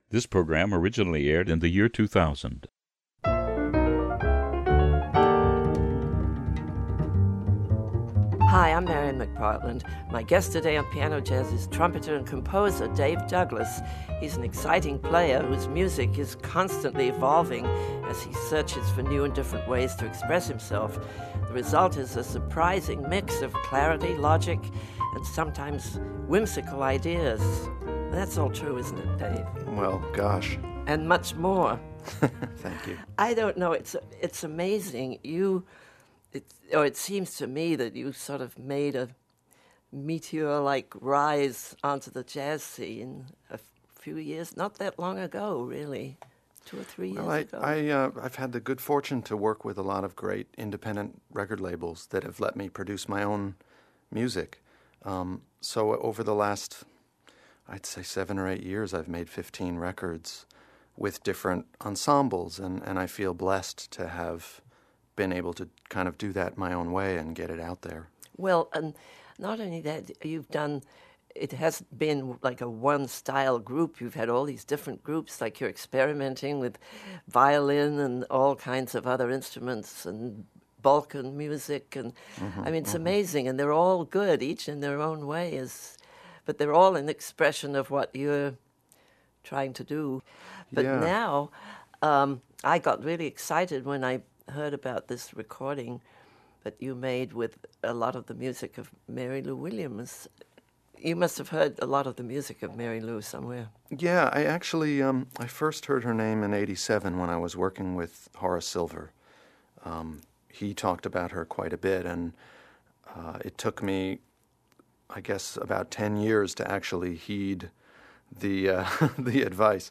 This program originally aired in the year 2000. Hi, I'm Marian McPartland. My guest today on Piano Jazz is trumpeter and composer Dave Douglas. He's an exciting player whose music is constantly evolving as he searches for new and different ways to express himself. The result is a surprising mix of clarity, logic, and sometimes whimsical ideas. That's all true, isn't it, Dave? Well, gosh. And much more. Thank you. I don't know. It's amazing. It seems to me that you sort of made a meteor-like rise onto the jazz scene a few years, not that long ago, really, 2 or 3 years ago. I've had the good fortune to work with a lot of great independent record labels that have let me produce my own music. So over the last, I'd say 7 or 8 years, I've made 15 records with different ensembles, and I feel blessed to have been able to kind of do that my own way and get it out there. Well, and not only that, it hasn't been like a one-style group. You've had all these different groups, like you're experimenting with violin and all kinds of other instruments and Balkan music. And it's amazing, and they're all good, each in their own way, but they're all an expression of what you're trying to do. But now, I got really excited when I heard about this recording that you made with a lot of the music of Mary Lou Williams. You must have heard a lot of the music of Mary Lou somewhere. Yeah, I actually, I first heard her name in '87 when I was working with Horace Silver. He talked about her quite a bit, and it took me, I guess, about 10 years to actually heed the the advice.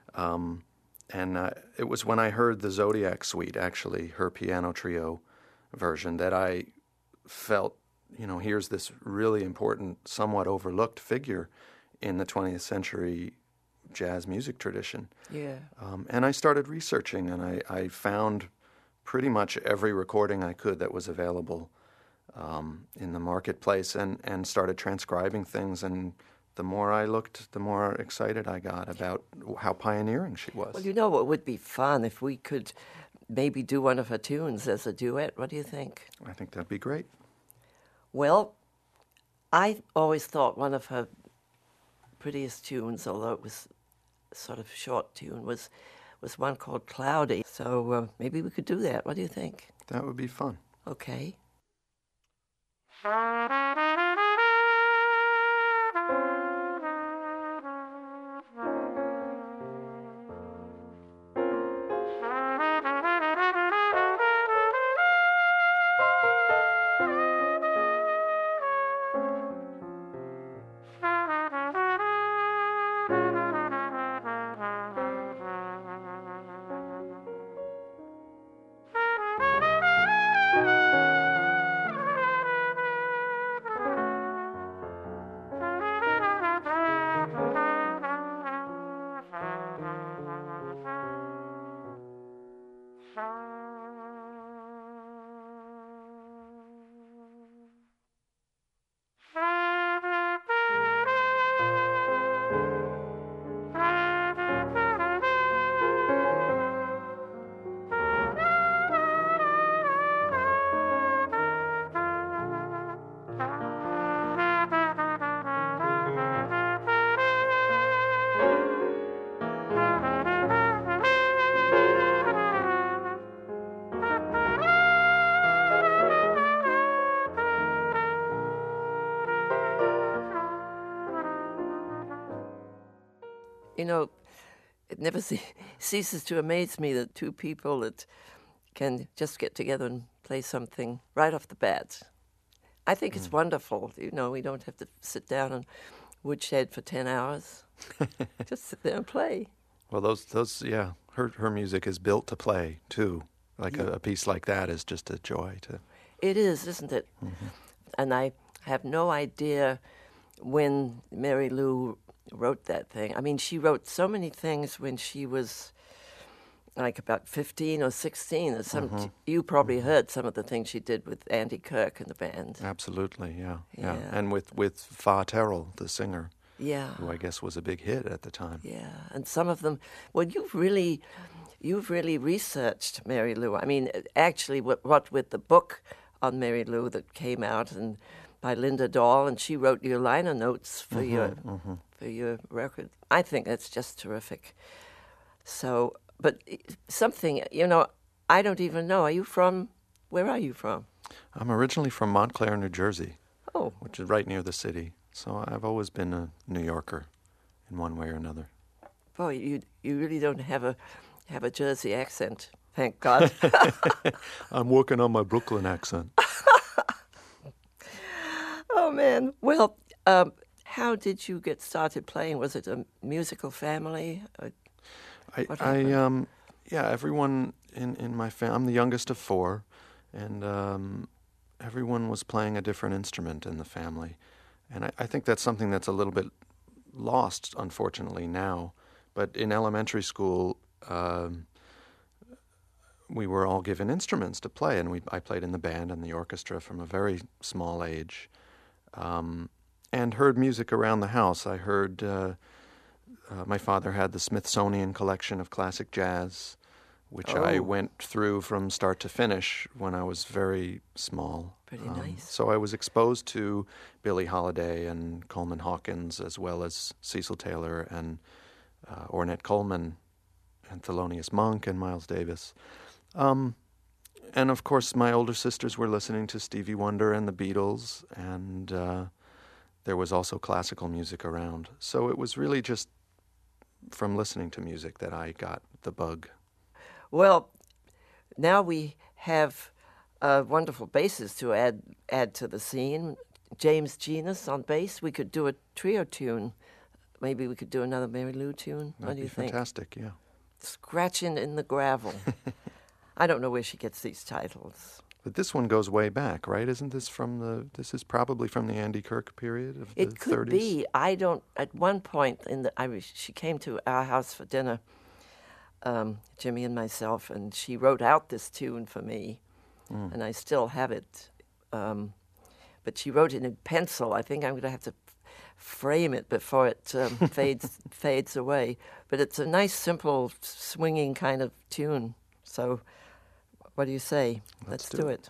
And it was when I heard the Zodiac Suite, actually, her piano trio version, that I felt, here's this really important, somewhat overlooked figure in the 20th century jazz music tradition. Yeah. And I started researching, and I found pretty much every recording I could that was available in the marketplace, and started transcribing things. And the more I looked, the more excited I got about how pioneering she was. Well, what would be fun if we could maybe do one of her tunes as a duet. What do you think? I think that'd be great. Well, I always thought one of her prettiest tunes, although it was a sort of short tune, was one called Cloudy. So maybe we could do that. What do you think? That would be fun. Okay. It never ceases to amaze me that two people that can just get together and play something right off the bat. I think it's wonderful. We don't have to sit down and woodshed for 10 hours. Just sit there and play. Well, her music is built to play, too. Like a piece like that is just a joy to... It is, isn't it? Mm-hmm. And I have no idea when Mary Lou wrote that thing. I mean, she wrote so many things when she was like about 15 or 16. Or you probably heard some of the things she did with Andy Kirk and the band. Absolutely, yeah. And with Fa Terrell, the singer. Yeah. who I guess was a big hit at the time. Yeah, and some of them. Well, you've really researched Mary Lou. I mean, actually, what with the book on Mary Lou that came out and by Linda Dahl, and she wrote your liner notes for your record. I think that's just terrific. So, but something, I don't even know. Where are you from? I'm originally from Montclair, New Jersey, Oh, which is right near the city. So I've always been a New Yorker in one way or another. boy, you really don't have a Jersey accent. Thank God. I'm working on my Brooklyn accent. Oh man. Well, how did you get started playing? Was it a musical family? Everyone in my family, I'm the youngest of four, and everyone was playing a different instrument in the family. And I think that's something that's a little bit lost, unfortunately, now. But in elementary school, we were all given instruments to play, and I played in the band and the orchestra from a very small age, and heard music around the house. I heard my father had the Smithsonian collection of classic jazz, which I went through from start to finish when I was very small. Pretty nice. So I was exposed to Billie Holiday and Coleman Hawkins, as well as Cecil Taylor and Ornette Coleman and Thelonious Monk and Miles Davis. And of course, my older sisters were listening to Stevie Wonder and the Beatles, and there was also classical music around. So it was really just from listening to music that I got the bug. Well, now we have wonderful basses to add to the scene. James Genus on bass. We could do a trio tune. Maybe we could do another Mary Lou tune. What do you think? Fantastic, yeah. Scratching in the Gravel. I don't know where she gets these titles. But this one goes way back, right? Isn't this this is probably from the Andy Kirk period of the 30s? It could be. I don't, at one point she came to our house for dinner, Jimmy and myself, and she wrote out this tune for me, and I still have it. But she wrote it in pencil. I think I'm going to have to frame it before it fades away. But it's a nice, simple, swinging kind of tune. So, what do you say? Let's do it.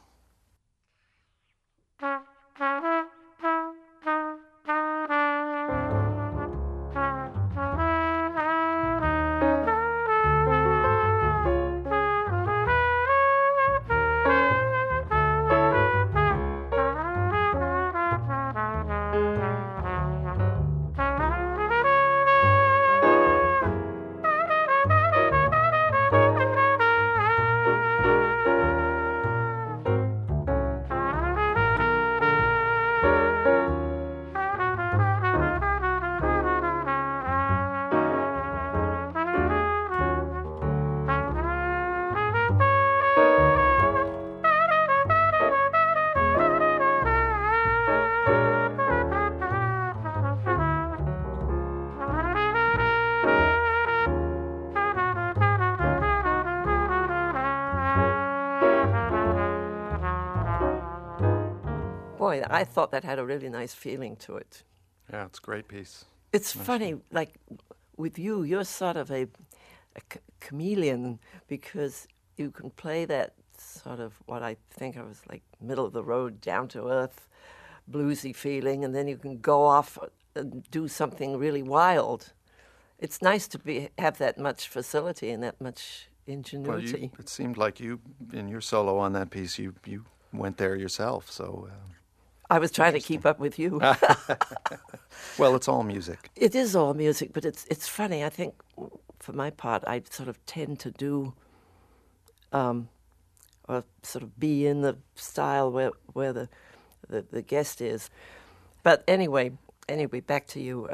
Boy, I thought that had a really nice feeling to it. Yeah, it's a great piece. It's funny, like with you, you're sort of a chameleon because you can play that sort of what I think of as like middle of the road, down to earth, bluesy feeling, and then you can go off and do something really wild. It's nice to have that much facility and that much ingenuity. Well, it seemed like you, in your solo on that piece, you went there yourself, so... I was trying to keep up with you. Well, it's all music. It is all music, but it's funny. I think, for my part, I sort of tend to do, or sort of be in the style where the guest is. But anyway, back to you.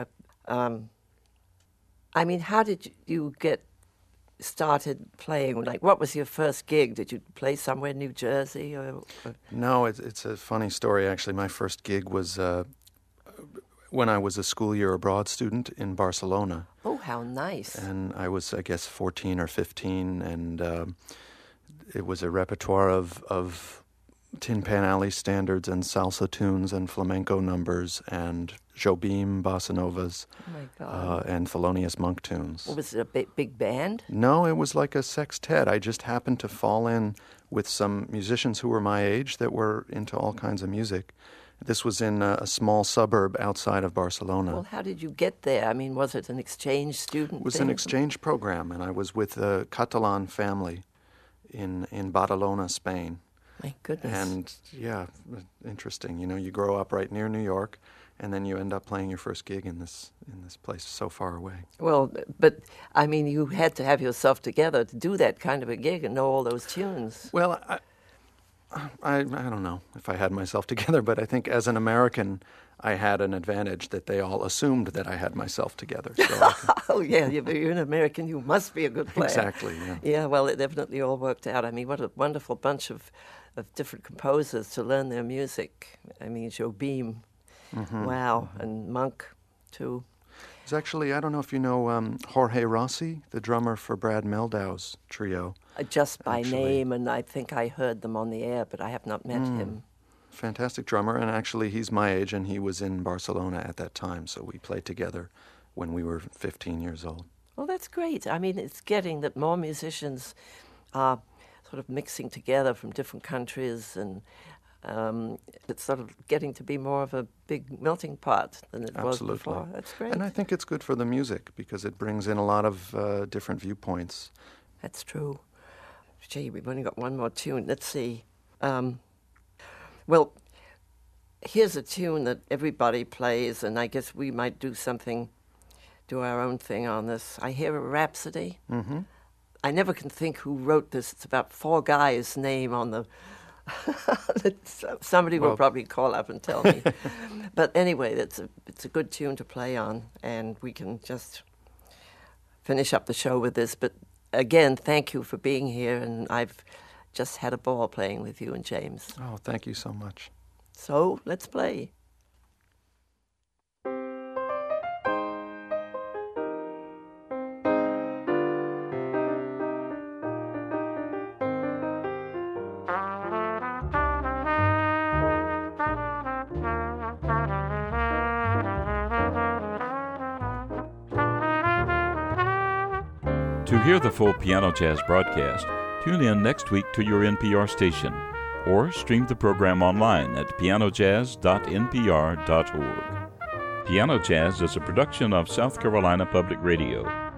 I mean, how did you get started playing? Like, what was your first gig? Did you play somewhere in New Jersey? Or? No, it's a funny story, actually. My first gig was when I was a school year abroad student in Barcelona. Oh, how nice. And I was, I guess, 14 or 15, and it was a repertoire of Tin Pan Alley standards and salsa tunes and flamenco numbers and Jobim bossa novas Oh my God. and Thelonious Monk tunes. What was it, a big band? No, it was like a sextet. I just happened to fall in with some musicians who were my age that were into all kinds of music. This was in a small suburb outside of Barcelona. Well, how did you get there? I mean, was it an exchange student It was thing? an exchange program, and I was with a Catalan family in Badalona, Spain. My goodness. And yeah, interesting. You know, you grow up right near New York, and then you end up playing your first gig in this place so far away. Well, but I mean, you had to have yourself together to do that kind of a gig and know all those tunes. Well, I don't know if I had myself together, but I think as an American, I had an advantage that they all assumed that I had myself together. So Oh, yeah, you're an American. You must be a good player. exactly, yeah. Yeah, well, it definitely all worked out. I mean, what a wonderful bunch of different composers to learn their music. I mean, Jobim, wow, and Monk, too. It's actually, I don't know if you know Jorge Rossi, the drummer for Brad Meldau's trio. Just by Actually. name, and I think I heard them on the air, but I have not met him. Fantastic drummer, and actually he's my age, and he was in Barcelona at that time, so we played together when we were 15 years old. Well, that's great. I mean, it's getting that more musicians are sort of mixing together from different countries, and it's sort of getting to be more of a big melting pot than it was Absolutely. before. That's great. And I think it's good for the music because it brings in a lot of different viewpoints. That's true. Gee, we've only got one more tune. Let's see. Well, here's a tune that everybody plays, and I guess we might do our own thing on this. I Hear a Rhapsody. Mm-hmm. I never can think who wrote this. It's about four guys' name on the... Somebody will probably call up and tell me. But anyway, it's a good tune to play on, and we can just finish up the show with this. But again, thank you for being here, and I've just had a ball playing with you and James. Oh, thank you so much. So, let's play. To hear the full Piano Jazz broadcast, tune in next week to your NPR station, or stream the program online at pianojazz.npr.org. Piano Jazz is a production of South Carolina Public Radio.